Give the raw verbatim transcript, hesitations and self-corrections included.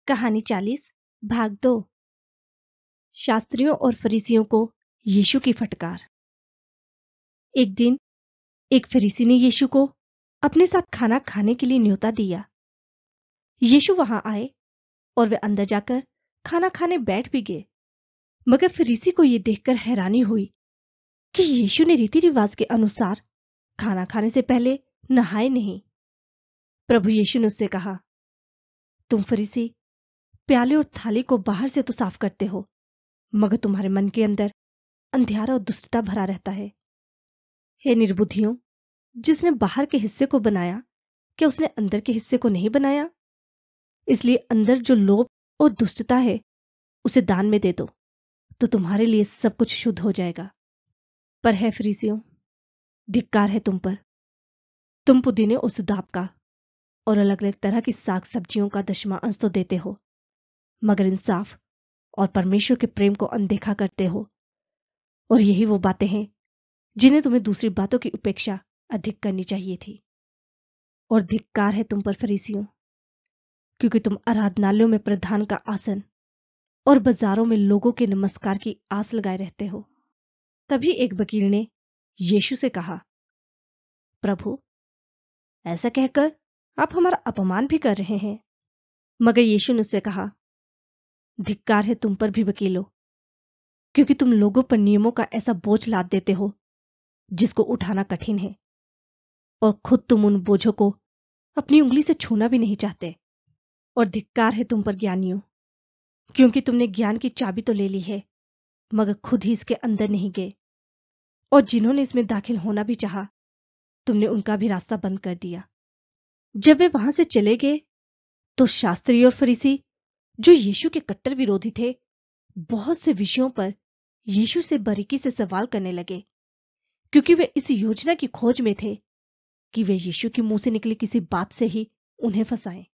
कहानी चालीस भाग दो। शास्त्रियों और फरीसियों को यीशु की फटकार। एक दिन एक फरीसी ने यीशु को अपने साथ खाना खाने के लिए न्योता दिया। यीशु वहां आए और वे अंदर जाकर खाना खाने बैठ भी गए। मगर फरीसी को यह देखकर हैरानी हुई कि यीशु ने रीति रिवाज के अनुसार खाना खाने से पहले नहाए नहीं। प्रभु यीशु ने उससे कहा, तुम फरीसी प्याले और थाली को बाहर से तो साफ करते हो, मगर तुम्हारे मन के अंदर अंधियारा और दुष्टता भरा रहता है। हे निर्बुद्धियों, जिसने बाहर के हिस्से को बनाया, क्या उसने अंदर के हिस्से को नहीं बनाया? इसलिए अंदर जो लोभ और दुष्टता है उसे दान में दे दो, तो तुम्हारे लिए सब कुछ शुद्ध हो जाएगा। पर है फरीसियों, धिक्कार है तुम पर। तुम पुदीने और सुदाब का और अलग अलग तरह की साग सब्जियों का दशमां अंश तो देते हो, मगर इंसाफ और परमेश्वर के प्रेम को अनदेखा करते हो। और यही वो बातें हैं जिन्हें तुम्हें दूसरी बातों की उपेक्षा अधिक करनी चाहिए थी। और धिक्कार है तुम पर फरीसियों, क्योंकि तुम आराधनालयों में प्रधान का आसन और बाजारों में लोगों के नमस्कार की आस लगाए रहते हो। तभी एक वकील ने यीशु से कहा, प्रभु, ऐसा कहकर आप हमारा अपमान भी कर रहे हैं। मगर यीशु ने उससे कहा, धिक्कार है तुम पर भी वकीलों, क्योंकि तुम लोगों पर नियमों का ऐसा बोझ लाद देते हो जिसको उठाना कठिन है, और खुद तुम उन बोझों को अपनी उंगली से छूना भी नहीं चाहते। और धिक्कार है तुम पर ज्ञानियों, क्योंकि तुमने ज्ञान की चाबी तो ले ली है, मगर खुद ही इसके अंदर नहीं गए। और जिन्होंने इसमें दाखिल होना भी चाहा, तुमने उनका भी रास्ता बंद कर दिया। जब वे वहां से चले गए तो शास्त्री और फरीसी, जो यीशु के कट्टर विरोधी थे, बहुत से विषयों पर यीशु से बारीकी से सवाल करने लगे, क्योंकि वे इस योजना की खोज में थे कि वे यीशु के मुंह से निकली किसी बात से ही उन्हें फंसाएं।